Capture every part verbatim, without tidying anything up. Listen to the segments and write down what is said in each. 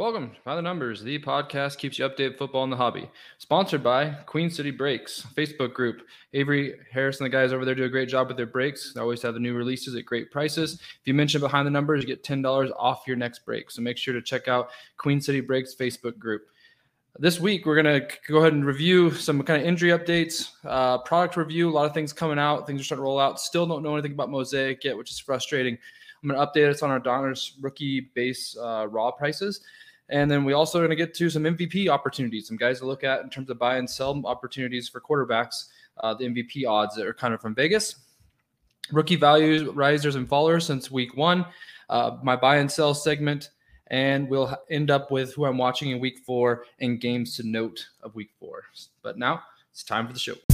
Welcome to By the Numbers, the podcast keeps you updated with football and the hobby. Sponsored by Queen City Breaks, Facebook group. Avery Harris and the guys over there do a great job with their breaks. They always have the new releases at great prices. If you mention Behind the Numbers, you get ten dollars off your next break. So make sure to check out Queen City Breaks Facebook group. This week, we're going to go ahead and review some kind of injury updates, uh, product review, a lot of things coming out. Things are starting to roll out. Still don't know anything about Mosaic yet, which is frustrating. I'm going to update us on our Donruss rookie base uh, raw prices. And then we also are going to get to some M V P opportunities, some guys to look at in terms of buy and sell opportunities for quarterbacks, uh, the M V P odds that are kind of from Vegas. Rookie values, risers and fallers since week one, uh, my buy and sell segment, and we'll end up with who I'm watching in week four and games to note of week four. But now it's time for the show.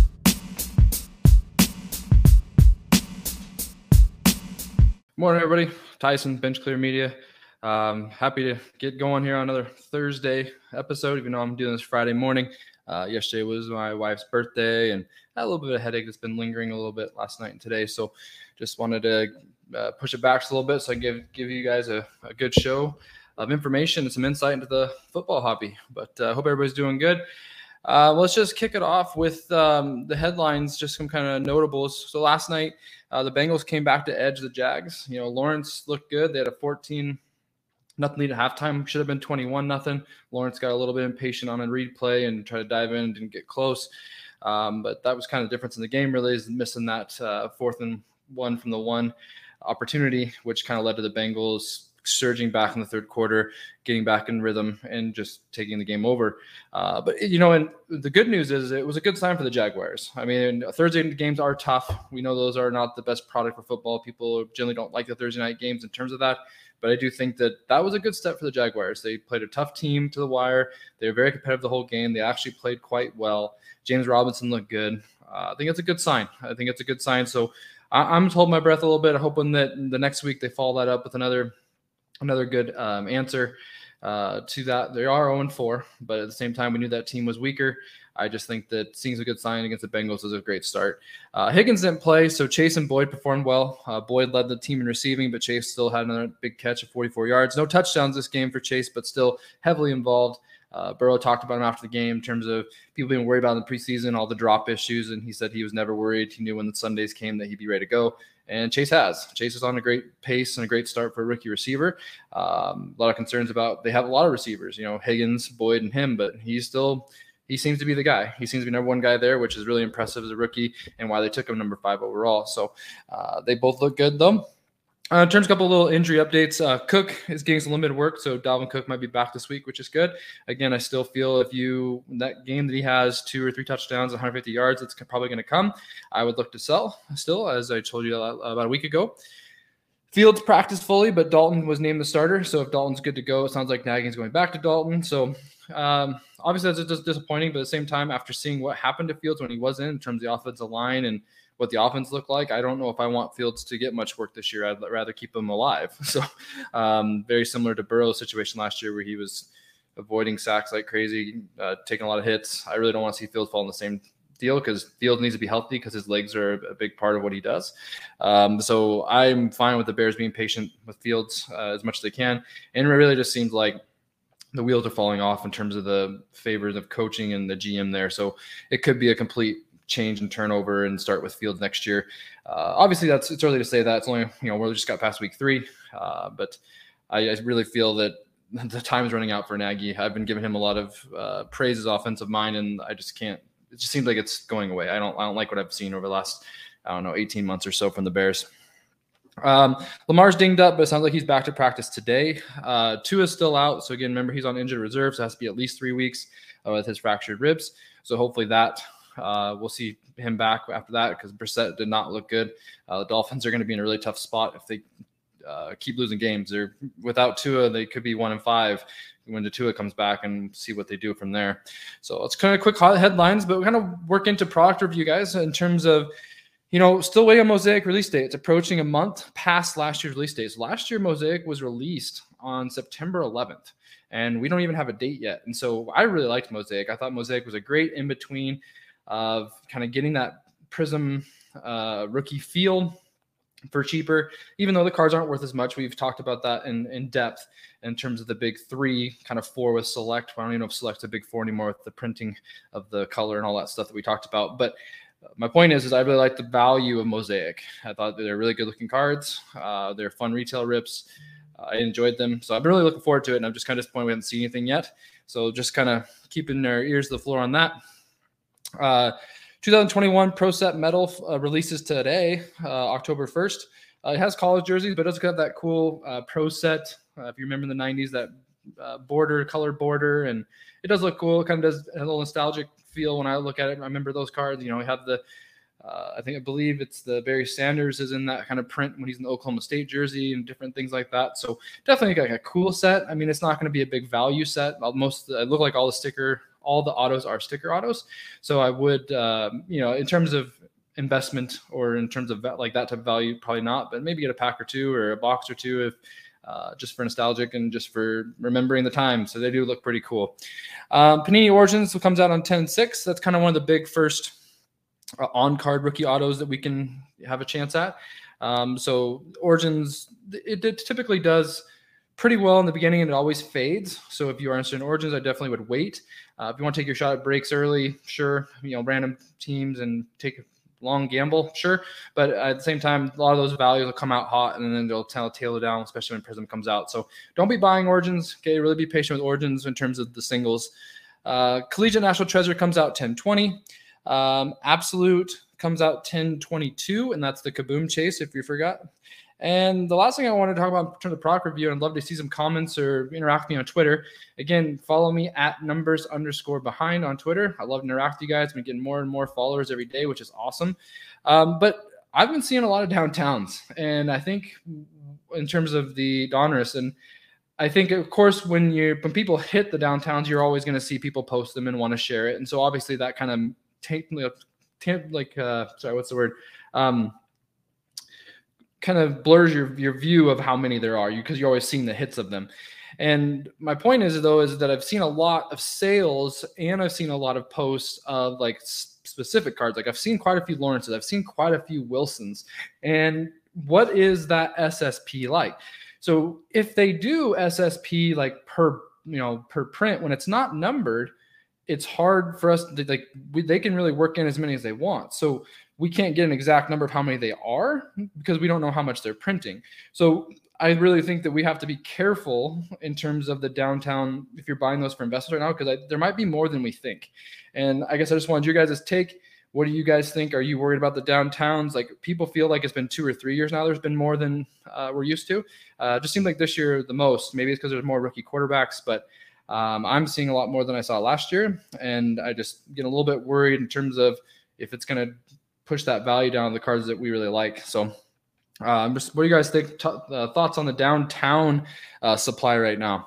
Morning, everybody. Tyson, Bench Clear Media. Um, happy to get going here on another Thursday episode, even though I'm doing this Friday morning. Uh, yesterday was my wife's birthday, and I had a little bit of a headache that's been lingering a little bit last night and today. So just wanted to uh, push it back just a little bit so I can give, give you guys a, a good show of information and some insight into the football hobby. But I uh, hope everybody's doing good. Uh, let's just kick it off with um, the headlines, just some kind of notables. So last night, uh, the Bengals came back to edge the Jags. You know, Lawrence looked good. They had a fourteen nothing lead at halftime. Should have been twenty-one nothing. Lawrence got a little bit impatient on a replay and tried to dive in and didn't get close. Um, but that was kind of the difference in the game, really, is missing that uh, fourth and one from the one opportunity, which kind of led to the Bengals surging back in the third quarter, getting back in rhythm, and just taking the game over. Uh, but, you know, and the good news is it was a good sign for the Jaguars. I mean, Thursday games are tough. We know those are not the best product for football. People generally don't like the Thursday night games in terms of that. But I do think that that was a good step for the Jaguars. They played a tough team to the wire. They were very competitive the whole game. They actually played quite well. James Robinson looked good. Uh, I think it's a good sign. I think it's a good sign. So I, I'm holding my breath a little bit, hoping that the next week they follow that up with another another good um, answer uh, to that. They are oh and four, but at the same time, we knew that team was weaker. I just think that seeing a good sign against the Bengals is a great start. Uh, Higgins didn't play, so Chase and Boyd performed well. Uh, Boyd led the team in receiving, but Chase still had another big catch of forty-four yards. No touchdowns this game for Chase, but still heavily involved. Uh, Burrow talked about him after the game in terms of people being worried about in the preseason, all the drop issues, and he said he was never worried. He knew when the Sundays came that he'd be ready to go. And Chase has. Chase is on a great pace and a great start for a rookie receiver. Um, a lot of concerns about – they have a lot of receivers, you know, Higgins, Boyd, and him, but he's still – he seems to be the guy. He seems to be number one guy there, which is really impressive as a rookie and why they took him number five overall. So uh, they both look good, though. Uh, in terms of a couple of little injury updates, uh, Cook is getting some limited work, so Dalvin Cook might be back this week, which is good. Again, I still feel if you that game that he has two or three touchdowns, one hundred fifty yards, it's probably going to come. I would look to sell still, as I told you about a week ago. Fields practiced fully, but Dalton was named the starter. So if Dalton's good to go, it sounds like Nagy's going back to Dalton. So um, obviously that's just disappointing, but at the same time, after seeing what happened to Fields when he was in, in terms of the offensive line and what the offense looked like, I don't know if I want Fields to get much work this year. I'd rather keep him alive. So um, very similar to Burrow's situation last year where he was avoiding sacks like crazy, uh, taking a lot of hits. I really don't want to see Fields fall in the same deal because Fields needs to be healthy because his legs are a big part of what he does. Um, so I'm fine with the Bears being patient with Fields uh, as much as they can. And it really just seems like the wheels are falling off in terms of the favors of coaching and the G M there. So it could be a complete change and turnover and start with Fields next year. Uh, obviously that's, it's early to say that. It's only, you know, we just got past week three. Uh, but I, I really feel that the time's running out for Nagy. I've been giving him a lot of uh, praise as offensive mind, and I just can't, it just seems like it's going away. I don't I don't like what I've seen over the last, I don't know, eighteen months or so from the Bears. Um, Lamar's dinged up, but it sounds like he's back to practice today. Uh, Tua's still out. So again, remember he's on injured reserve, so it has to be at least three weeks uh, with his fractured ribs. So hopefully that uh, we'll see him back after that because Brissett did not look good. Uh, the Dolphins are going to be in a really tough spot if they uh, keep losing games. They're without Tua, they could be one and five. When the Tua comes back and see what they do from there. So it's kind of quick headlines, but we kind of work into product review, guys, in terms of, you know, still waiting on Mosaic release date. It's approaching a month past last year's release date. So last year, Mosaic was released on September eleventh, and we don't even have a date yet. And so I really liked Mosaic. I thought Mosaic was a great in-between of kind of getting that Prism uh, rookie feel for cheaper, even though the cards aren't worth as much. We've talked about that in, in depth in terms of the big three, kind of four with Select. I don't even know if Select's a big four anymore with the printing of the color and all that stuff that we talked about. But my point is, is I really like the value of Mosaic. I thought they're really good looking cards. Uh, they're fun retail rips. Uh, I enjoyed them. So I've been really looking forward to it. And I'm just kind of disappointed we haven't seen anything yet. So just kind of keeping our ears to the floor on that. Uh, twenty twenty-one Pro Set Metal uh, releases today, uh, October first. Uh, it has college jerseys, but it does have that cool uh, Pro Set. Uh, if you remember in the nineties, that uh, border, colored border, and it does look cool. It kind of does a little nostalgic feel when I look at it. I remember those cards. You know, we have the, uh, I think I believe it's the Barry Sanders is in that kind of print when he's in the Oklahoma State jersey and different things like that. So definitely like a cool set. I mean, it's not going to be a big value set. Most, it look like all the sticker, all the autos are sticker autos. So I would, uh, you know, in terms of investment or in terms of like that type of value, probably not, but maybe get a pack or two or a box or two if uh, just for nostalgic and just for remembering the time. So they do look pretty cool. Um, Panini Origins comes out on ten six. That's kind of one of the big first uh, on-card rookie autos that we can have a chance at. Um, so Origins, it, it typically does pretty well in the beginning and it always fades. So if you are interested in Origins, I definitely would wait. Uh, if you want to take your shot at breaks early, sure, you know, random teams and take a long gamble, sure. But at the same time, a lot of those values will come out hot and then they'll tail, tail it down, especially when Prism comes out. So don't be buying Origins. Okay, really be patient with Origins in terms of the singles. Uh, Collegiate National Treasure comes out ten twenty. Um, Absolute comes out ten twenty-two, and that's the Kaboom Chase, if you forgot. And the last thing I want to talk about in terms of product review, and I'd love to see some comments or interact with me on Twitter. Again, follow me at numbers underscore behind on Twitter. I love to interact with you guys. I'm getting more and more followers every day, which is awesome. Um, but I've been seeing a lot of downtowns, and I think in terms of the Donruss, and I think, of course, when you when people hit the downtowns, you're always going to see people post them and want to share it. And so obviously that kind of take like uh, sorry, what's the word? Um, kind of blurs your, your view of how many there are you because you're always seeing the hits of them. And my point is, though, is that I've seen a lot of sales and I've seen a lot of posts of like specific cards. Like I've seen quite a few Lawrences. I've seen quite a few Wilsons. And what is that S S P like? So if they do S S P like per, you know, per print, when it's not numbered, it's hard for us to like, we, they can really work in as many as they want. So we can't get an exact number of how many they are because we don't know how much they're printing. So I really think that we have to be careful in terms of the downtown if you're buying those for investors right now, because there might be more than we think. And I guess I just wanted you guys to take, what do you guys think? Are you worried about the downtowns? Like people feel like it's been two or three years now. There's been more than uh, we're used to. Uh, just seemed like this year the most. Maybe it's because there's more rookie quarterbacks, but um, I'm seeing a lot more than I saw last year. And I just get a little bit worried in terms of if it's going to push that value down on the cards that we really like. So um, just what do you guys think? T- uh, thoughts on the downtown uh, supply right now?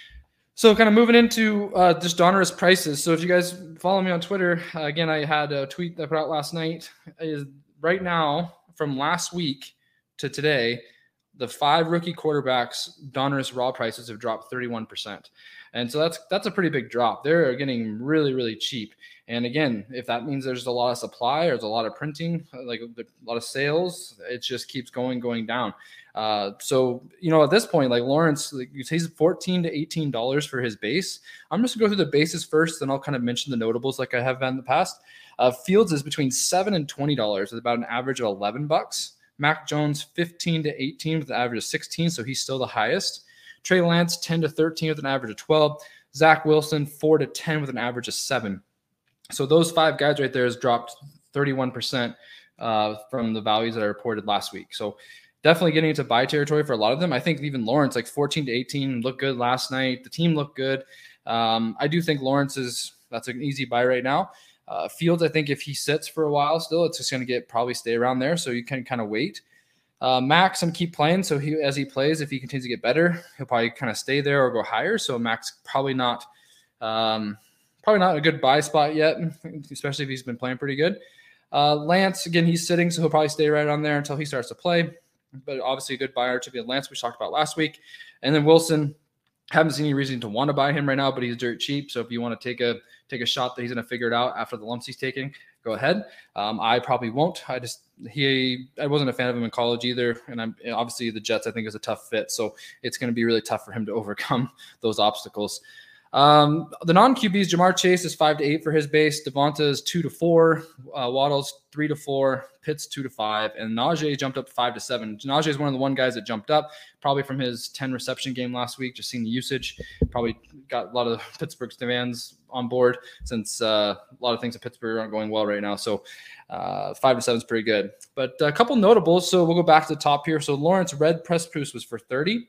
So kind of moving into uh, just Donruss prices. So if you guys follow me on Twitter, uh, again, I had a tweet that I put out last night. Is right now from last week to today, the five rookie quarterbacks Donruss raw prices have dropped thirty-one percent. And so that's that's a pretty big drop. They're getting really, really cheap. And again, if that means there's a lot of supply or there's a lot of printing, like a lot of sales, it just keeps going, going down. Uh, so, you know, at this point, like Lawrence, like he's fourteen to eighteen dollars for his base. I'm just going to go through the bases first, then I'll kind of mention the notables like I have in the past. Uh, Fields is between seven and twenty dollars with about an average of eleven bucks. Mac Jones, fifteen to eighteen with an average of sixteen, so he's still the highest. Trey Lance, ten to thirteen with an average of twelve. Zach Wilson, four to ten with an average of seven. So those five guys right there has dropped thirty-one percent uh, from the values that I reported last week. So definitely getting into buy territory for a lot of them. I think even Lawrence, like fourteen to eighteen, looked good last night. The team looked good. Um, I do think Lawrence is, that's an easy buy right now. Uh, Fields, I think if he sits for a while still, it's just going to get probably stay around there. So you can kind of wait. Uh, Max, I'm keep playing. So he, as he plays, if he continues to get better, he'll probably kind of stay there or go higher. So Max probably not, um, probably not a good buy spot yet, especially if he's been playing pretty good. Uh, Lance, again, he's sitting, so he'll probably stay right on there until he starts to play. But obviously a good buyer to be Lance, we talked about last week. And then Wilson, haven't seen any reason to want to buy him right now, but he's dirt cheap. So if you want to take a take a shot that he's going to figure it out after the lumps he's taking, go ahead. Um, I probably won't. I just he I wasn't a fan of him in college either, and I'm obviously the Jets I think is a tough fit, so it's going to be really tough for him to overcome those obstacles. Um, the non-Q Bs, Jamar Chase is five to eight for his base. Devonta is two to four. Uh, Waddle's three to four. Pitts two to five, and Najee jumped up to five to seven. Najee is one of the one guys that jumped up, probably from his ten reception game last week. Just seeing the usage, probably got a lot of Pittsburgh's demands on board since uh, a lot of things at Pittsburgh aren't going well right now. So uh, five to seven is pretty good. But a couple notables. So we'll go back to the top here. So Lawrence Red Press Proofs was for thirty.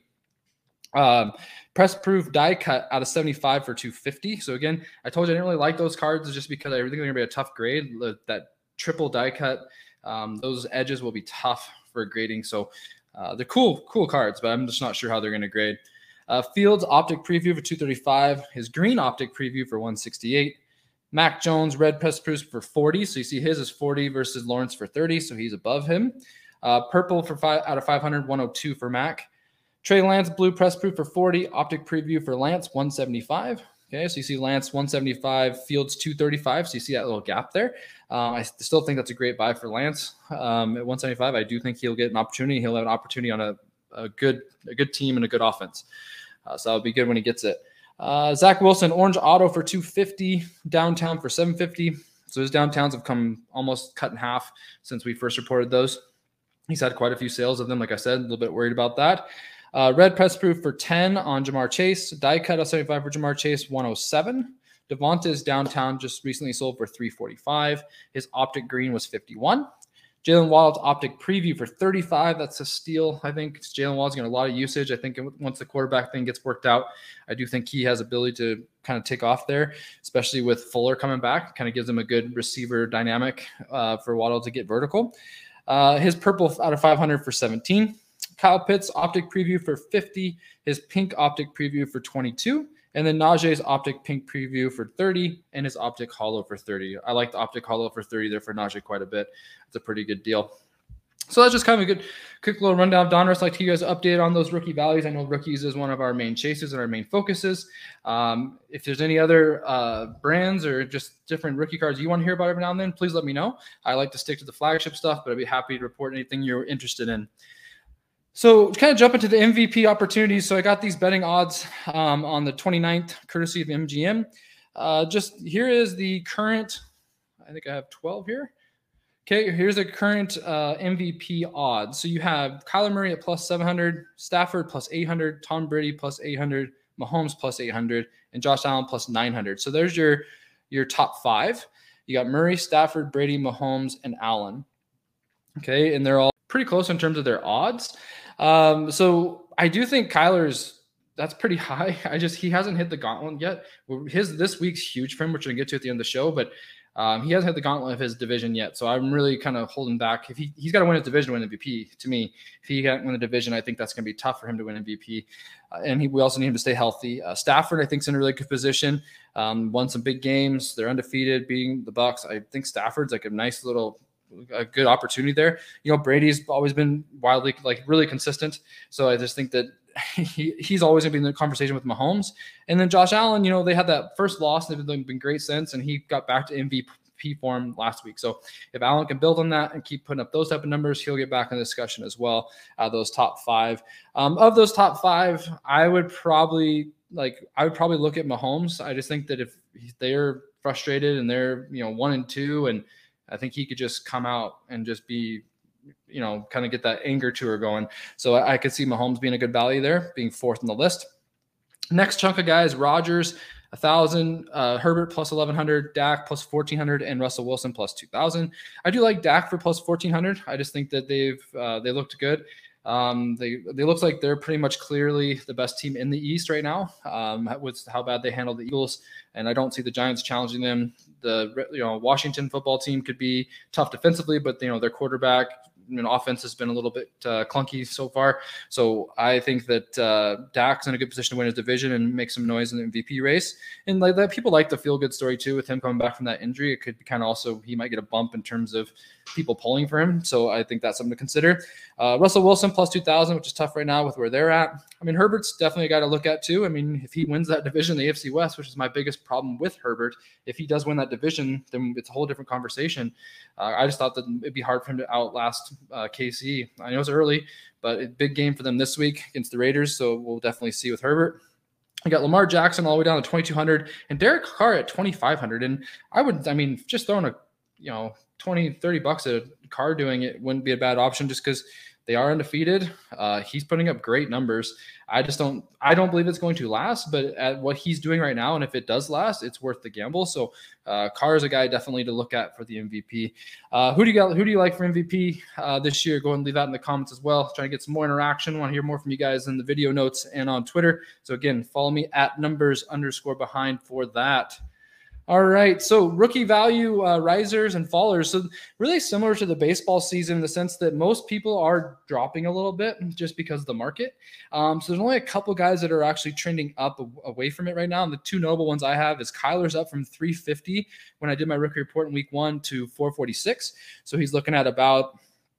Um, press proof die cut out of seventy-five for two fifty. So again, I told you I didn't really like those cards just because I think they're going to be a tough grade. That triple die cut, um, those edges will be tough for grading. So uh, they're cool, cool cards, but I'm just not sure how they're going to grade. Uh, Fields optic preview for two thirty-five. His green optic preview for one sixty-eight. Mac Jones red press proofs for forty. So you see his is forty versus Lawrence for thirty. So he's above him. Uh, purple for five out of five hundred, one oh two for Mac. Trey Lance, blue press proof for forty. Optic preview for Lance, one seventy-five. Okay, so you see Lance, one seventy-five. Fields, two thirty-five. So you see that little gap there. Um, I still think that's a great buy for Lance. Um, at one seventy-five, I do think he'll get an opportunity. He'll have an opportunity on a, a good a good team and a good offense. Uh, so that'll be good when he gets it. Uh, Zach Wilson, orange auto for two fifty. Downtown for seven fifty. So his downtowns have come almost cut in half since we first reported those. He's had quite a few sales of them. Like I said, a little bit worried about that. Uh, red press proof for ten on Jamar Chase. Die cut of seventy-five for Jamar Chase, one oh seven. Devonta's downtown just recently sold for three forty-five. His optic green was fifty-one. Jalen Waddle's optic preview for thirty-five. That's a steal, I think. Jalen Waddle's got a lot of usage. I think once the quarterback thing gets worked out, I do think he has ability to kind of take off there, especially with Fuller coming back. Kind of gives him a good receiver dynamic uh, for Waddle to get vertical. Uh, his purple out of five hundred for seventeen. Kyle Pitts optic preview for fifty, his pink optic preview for twenty-two, and then Najee's optic pink preview for thirty, and his optic hollow for thirty. I like the optic hollow for thirty there for Najee quite a bit. It's a pretty good deal. So that's just kind of a good, quick little rundown. Donruss, like to you guys update on those rookie values. I know rookies is one of our main chases and our main focuses. Um, if there's any other uh, brands or just different rookie cards you want to hear about every now and then, please let me know. I like to stick to the flagship stuff, but I'd be happy to report anything you're interested in. So kind of jump into the M V P opportunities. So I got these betting odds um, on the twenty-ninth, courtesy of M G M. Uh, just here is the current, I think I have twelve here. Okay, here's the current uh, M V P odds. So you have Kyler Murray at plus seven hundred, Stafford plus eight hundred, Tom Brady plus eight hundred, Mahomes plus eight hundred, and Josh Allen plus nine hundred. So there's your, your top five. You got Murray, Stafford, Brady, Mahomes, and Allen. Okay, and they're all pretty close in terms of their odds. Um, so I do think Kyler's, that's pretty high. I just, he hasn't hit the gauntlet yet. His, this week's huge for him, which we're going to get to at the end of the show, but um, he hasn't hit the gauntlet of his division yet. So I'm really kind of holding back. If he, he's got to win his division to win M V P to me. If he can't win the division, I think that's going to be tough for him to win M V P. Uh, and he, we also need him to stay healthy. Uh, Stafford, I think, is in a really good position. Um, won some big games. They're undefeated, beating the Bucs. I think Stafford's like a nice little, a good opportunity there. You know, Brady's always been wildly, like really consistent. So I just think that he, he's always going to be in the conversation with Mahomes. And then Josh Allen, you know, they had that first loss. They've been, been great since, and he got back to M V P form last week. So if Allen can build on that and keep putting up those type of numbers, he'll get back in the discussion as well. Uh, those top five. Um, of those top five, I would probably like, I would probably look at Mahomes. I just think that if they're frustrated and they're, you know, one and two, and I think he could just come out and just be, you know, kind of get that anger tour going. So I, I could see Mahomes being a good value there, being fourth on the list. Next chunk of guys, Rodgers, one thousand, uh, Herbert plus eleven hundred, Dak plus fourteen hundred, and Russell Wilson plus two thousand. I do like Dak for plus fourteen hundred. I just think that they've uh, they looked good. Um, they they look like they're pretty much clearly the best team in the East right now. Um, with how bad they handled the Eagles, and I don't see the Giants challenging them. The you know Washington football team could be tough defensively, but you know their quarterback you know, offense has been a little bit uh, clunky so far. So I think that uh, Dak's in a good position to win his division and make some noise in the M V P race. And like that, people like the feel good story too with him coming back from that injury. It could be kind of also, he might get a bump in terms of people pulling for him. So I think that's something to consider. Uh, Russell Wilson plus two thousand, which is tough right now with where they're at. I mean, Herbert's definitely a guy to look at too. I mean, if he wins that division, the A F C West, which is my biggest problem with Herbert, if he does win that division, then it's a whole different conversation. Uh, I just thought that it'd be hard for him to outlast uh, K C. I know it's early, but a big game for them this week against the Raiders. So we'll definitely see with Herbert. I got Lamar Jackson all the way down to twenty-two hundred and Derek Carr at twenty-five hundred. And I would, I mean, just throwing a, you know, twenty, thirty bucks at Carr doing it wouldn't be a bad option just because they are undefeated. Uh, he's putting up great numbers. I just don't, I don't believe it's going to last, but at what he's doing right now, and if it does last, it's worth the gamble. So uh, Carr is a guy definitely to look at for the M V P. Uh, who do you got? Who do you like for M V P uh, this year? Go ahead and leave that in the comments as well. Trying to get some more interaction. Want to hear more from you guys in the video notes and on Twitter. So again, follow me at numbers underscore behind for that. All right, so rookie value uh, risers and fallers. So really similar to the baseball season in the sense that most people are dropping a little bit just because of the market. Um, so there's only a couple guys that are actually trending up away from it right now. And the two notable ones I have is Kyler's up from three fifty when I did my rookie report in week one to four forty-six. So he's looking at about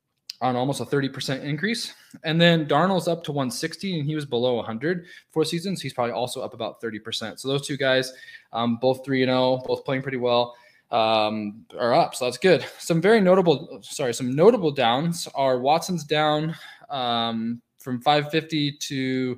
on almost a thirty percent increase. And then Darnold's up to one sixty, and he was below one hundred for seasons. He's probably also up about thirty percent. So those two guys, um, both three and oh, both playing pretty well, um, are up. So that's good. Some very notable, sorry, some notable downs are Watson's down um, from five fifty to,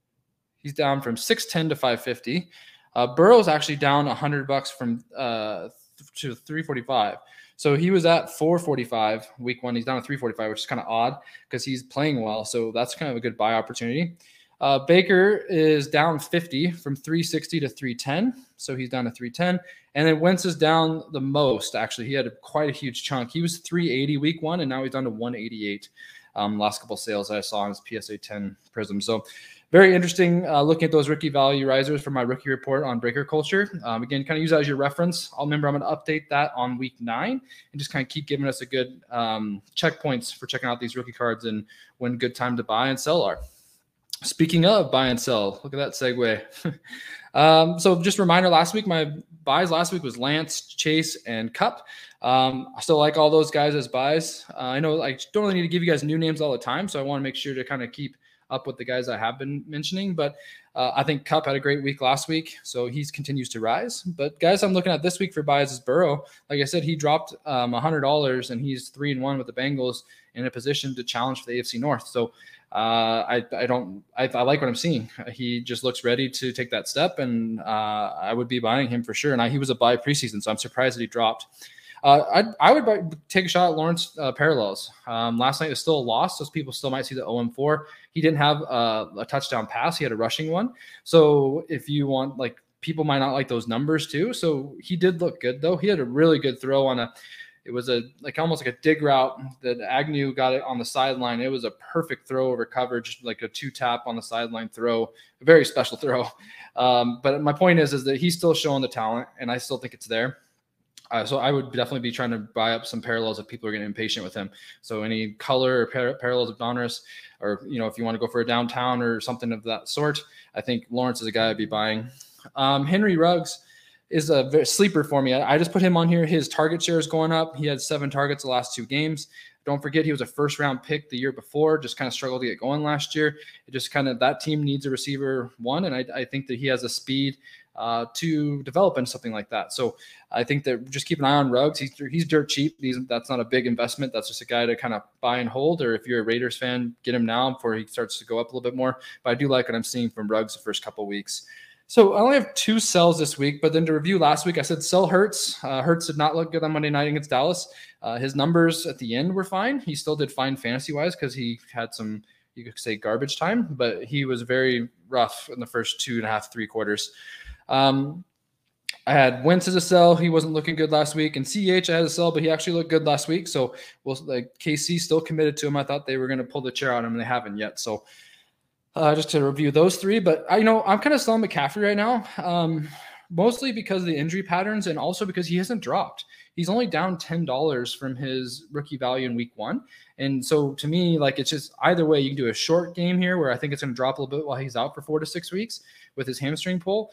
he's down from six ten to five fifty. Uh, Burrow's actually down one hundred bucks from uh, to three forty-five. So he was at four forty-five week one. He's down to three forty-five, which is kind of odd because he's playing well. So that's kind of a good buy opportunity. Uh, Baker is down fifty from three sixty to three ten. So he's down to three ten. And then Wentz is down the most. Actually, he had a, quite a huge chunk. He was three eighty week one, and now he's down to one eighty-eight. Um, last couple of sales I saw on his P S A ten Prism. So very interesting uh, looking at those rookie value risers for my rookie report on Breaker Culture. Um, again, kind of use that as your reference. I'll remember I'm going to update that on week nine and just kind of keep giving us a good um, checkpoints for checking out these rookie cards and when good time to buy and sell are. Speaking of buy and sell, look at that segue. um, so just a reminder, last week, my buys last week was Lance, Chase, and Cup. Um, I still like all those guys as buys. Uh, I know I don't really need to give you guys new names all the time, so I want to make sure to kind of keep up with the guys I have been mentioning. But uh, I think Cup had a great week last week, so he continues to rise. But guys I'm looking at this week for buys is Burrow. Like I said, he dropped um, one hundred dollars, and he's three and one with the Bengals in a position to challenge for the A F C North. So uh, I, I don't I, I like what I'm seeing. He just looks ready to take that step, and uh, I would be buying him for sure. And I, he was a buy preseason, so I'm surprised that he dropped. Uh, I, I would buy, take a shot at Lawrence uh, Parallels. Um, last night was still a loss. Those people still might see the oh and four. He didn't have uh, a touchdown pass. He had a rushing one. So if you want, like, people might not like those numbers too. So he did look good, though. He had a really good throw on a, it was a, like almost like a dig route that Agnew got it on the sideline. It was a perfect throw over coverage, like a two tap on the sideline throw, a very special throw. Um, but my point is, is that he's still showing the talent, and I still think it's there. Uh, so I would definitely be trying to buy up some parallels if people are getting impatient with him. So any color or par- parallels of Donruss, or, you know, if you want to go for a downtown or something of that sort, I think Lawrence is a guy I'd be buying. Um, Henry Ruggs is a very sleeper for me. I, I just put him on here. His target share is going up. He had seven targets the last two games. Don't forget, he was a first round pick the year before, just kind of struggled to get going last year. It just kind of, that team needs a receiver one. And I, I think that he has a speed uh, to develop into something like that. So I think that just keep an eye on Ruggs. He's, he's dirt cheap. He's, that's not a big investment. That's just a guy to kind of buy and hold, or if you're a Raiders fan, get him now before he starts to go up a little bit more. But I do like what I'm seeing from Ruggs the first couple of weeks. So I only have two sells this week, but then to review last week, I said sell Hurts. Uh, Hurts did not look good on Monday night against Dallas. Uh, his numbers at the end were fine. He still did fine fantasy-wise because he had some, you could say, garbage time, but he was very rough in the first two and a half, three quarters. Um, I had Wentz as a sell. He wasn't looking good last week. And C H I had a sell, but he actually looked good last week. So we'll, like, K C still committed to him. I thought they were going to pull the chair out of him, and they haven't yet. So Uh, just to review those three, but I you know I'm kind of selling McCaffrey right now. Um, mostly because of the injury patterns and also because he hasn't dropped. He's only down ten dollars from his rookie value in week one. And so to me, like, it's just either way, you can do a short game here where I think it's going to drop a little bit while he's out for four to six weeks with his hamstring pull,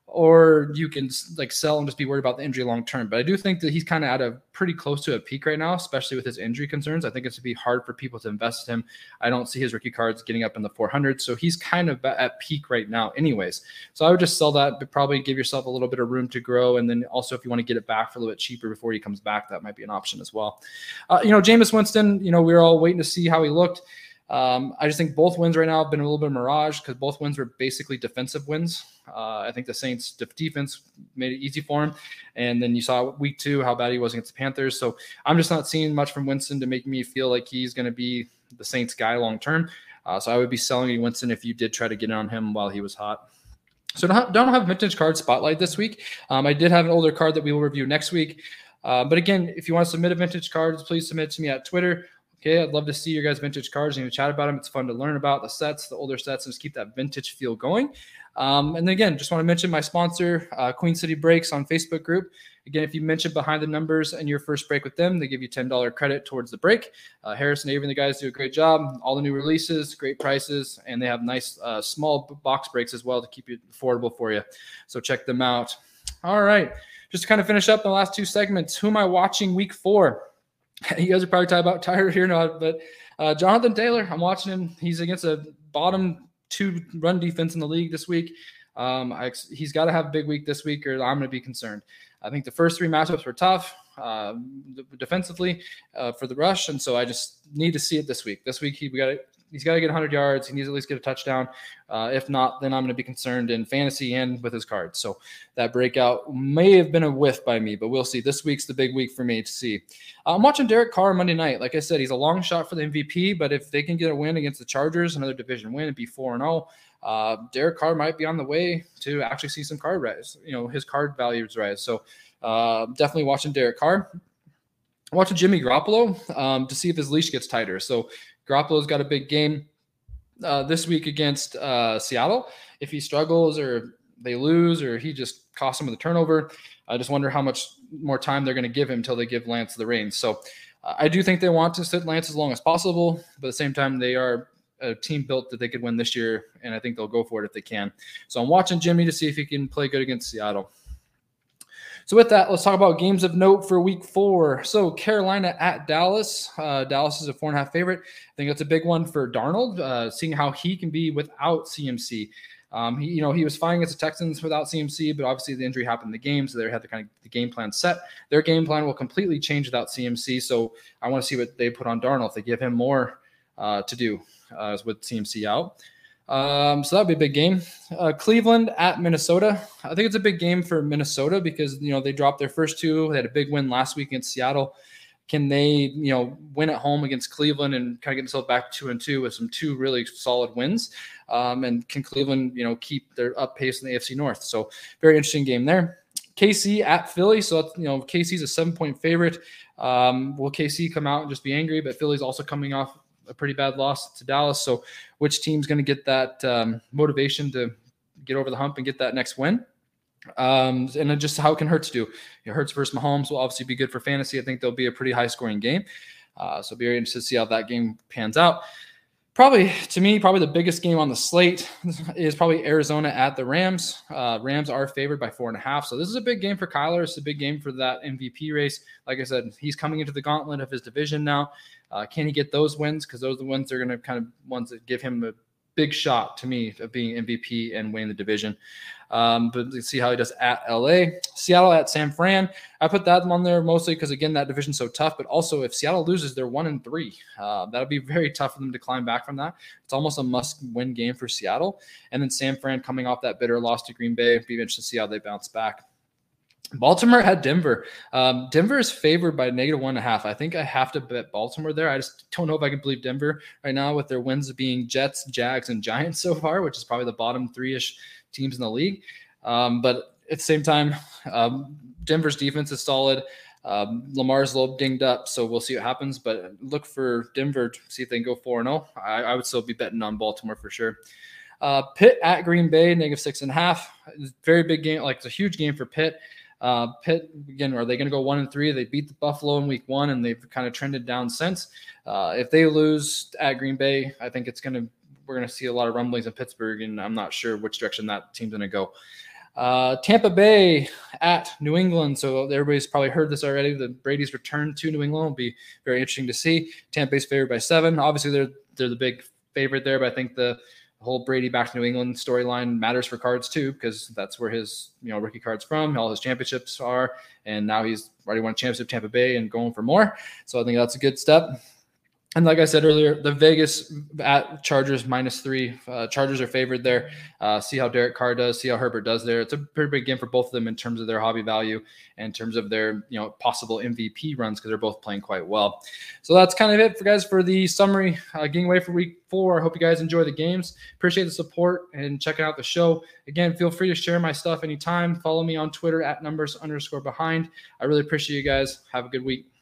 or you can like sell and just be worried about the injury long term. But I do think that he's kind of at a pretty close to a peak right now, especially with his injury concerns. I think it's to be hard for people to invest in him. I don't see his rookie cards getting up in the four hundreds, so he's kind of at peak right now anyways. So I would just sell that, but probably give yourself a little bit of room to grow. And then also if you want to get it back for a little bit cheaper before he comes back, that might be an option as well. Uh, you know, Jameis Winston, you know, we were all waiting to see how he looked. Um, I just think both wins right now have been a little bit of mirage because both wins were basically defensive wins. Uh, I think the Saints defense made it easy for him. And then you saw week two how bad he was against the Panthers. So I'm just not seeing much from Winston to make me feel like he's going to be the Saints guy long term. Uh, so I would be selling Winston if you did try to get in on him while he was hot. So don't have, don't have vintage card spotlight this week. Um, I did have an older card that we will review next week. Uh, but again, if you want to submit a vintage card, please submit to me at Twitter. Okay, I'd love to see your guys' vintage cards and chat about them. It's fun to learn about the sets, the older sets, and just keep that vintage feel going. Um, and then again, just want to mention my sponsor, uh, Queen City Breaks on Facebook group. Again, if you mention Behind the Numbers and your first break with them, they give you ten dollars credit towards the break. Uh, Harris and Avery and the guys do a great job. All the new releases, great prices, and they have nice uh, small box breaks as well to keep it affordable for you. So check them out. All right, just to kind of finish up the last two segments, who am I watching week four? You guys are probably tired about tired here now, but uh, Jonathan Taylor, I'm watching him. He's against a bottom two run defense in the league this week. Um, I, he's got to have a big week this week, or I'm going to be concerned. I think the first three matchups were tough uh, defensively uh, for the rush, and so I just need to see it this week. This week he we got to. He's got to get one hundred yards. He needs to at least get a touchdown. Uh, if not, then I'm going to be concerned in fantasy and with his cards. So that breakout may have been a whiff by me, but we'll see. This week's the big week for me to see. Uh, I'm watching Derek Carr Monday night. Like I said, he's a long shot for the M V P, but if they can get a win against the Chargers, another division win, and be four and oh, uh, Derek Carr might be on the way to actually see some card rise. You know, his card values rise. So uh, definitely watching Derek Carr. I'm watching Jimmy Garoppolo um, to see if his leash gets tighter. So Garoppolo's got a big game uh, this week against uh, Seattle. If he struggles or they lose or he just costs them with a turnover, I just wonder how much more time they're going to give him until they give Lance the reins. So uh, I do think they want to sit Lance as long as possible, but at the same time, they are a team built that they could win this year, and I think they'll go for it if they can. So I'm watching Jimmy to see if he can play good against Seattle. So with that, let's talk about games of note for week four. So Carolina at Dallas. Uh, Dallas is a four and a half favorite. I think that's a big one for Darnold, uh, seeing how he can be without C M C. Um, he, you know, he was fine against the Texans without C M C, but obviously the injury happened in the game, so they had the kind of the game plan set. Their game plan will completely change without C M C. So I want to see what they put on Darnold if they give him more uh, to do uh, with C M C out. Um, so that'd be a big game. Uh, Cleveland at Minnesota. I think it's a big game for Minnesota because, you know, they dropped their first two. They had a big win last week against Seattle. Can they, you know, win at home against Cleveland and kind of get themselves back two and two with some two really solid wins? Um, and can Cleveland, you know, keep their up pace in the A F C North? So very interesting game there. K C at Philly. So, that's, you know, K C's a seven point favorite. Um, will K C come out and just be angry? But Philly's also coming off a pretty bad loss to Dallas. So which team's going to get that um, motivation to get over the hump and get that next win? Um, and then just how can Hurts do? You know, Hurts versus Mahomes will obviously be good for fantasy. I think there'll be a pretty high scoring game. Uh, so be very interested to see how that game pans out. Probably, to me, probably the biggest game on the slate is probably Arizona at the Rams. Uh, Rams are favored by four and a half. So this is a big game for Kyler. It's a big game for that M V P race. Like I said, he's coming into the gauntlet of his division now. Uh, can he get those wins? Because those are the ones that are going to kind of ones that give him a big shot to me of being M V P and winning the division. Um, but let's see how he does at L A. Seattle at San Fran. I put that one there mostly because, again, that division's so tough. But also, if Seattle loses, they're one and three. Uh, that'll be very tough for them to climb back from that. It's almost a must-win game for Seattle. And then San Fran coming off that bitter loss to Green Bay. Be interested to see how they bounce back. Baltimore at Denver. Um, Denver is favored by negative one and a half. I think I have to bet Baltimore there. I just don't know if I can believe Denver right now with their wins being Jets, Jags, and Giants so far, which is probably the bottom three-ish teams in the league. Um, but at the same time, um, Denver's defense is solid. Um, Lamar's a little dinged up, so we'll see what happens. But look for Denver to see if they can go four and oh. I, I would still be betting on Baltimore for sure. Uh, Pitt at Green Bay, negative six and a half. Very big game. Like it's a huge game for Pitt. Uh, Pitt, again, are they going to go one and three? They beat the Buffalo in week one, and they've kind of trended down since. Uh, if they lose at Green Bay, I think it's going to we're going to see a lot of rumblings in Pittsburgh, and I'm not sure which direction that team's going to go. Uh, Tampa Bay at New England. So everybody's probably heard this already. The Brady's return to New England will be very interesting to see. Tampa Bay's favored by seven. Obviously, they're they're the big favorite there, but I think the whole Brady back to New England storyline matters for cards too, because that's where his you know rookie cards from, all his championships are, and now he's already won a championship Tampa Bay and going for more. So I think that's a good step. And like I said earlier, the Vegas at Chargers minus three. Uh, Chargers are favored there. Uh, see how Derek Carr does. See how Herbert does there. It's a pretty big game for both of them in terms of their hobby value and in terms of their you know possible M V P runs because they're both playing quite well. So that's kind of it for guys for the summary uh, getting away for week four. I hope you guys enjoy the games. Appreciate the support and checking out the show. Again, feel free to share my stuff anytime. Follow me on Twitter at numbers underscore behind. I really appreciate you guys. Have a good week.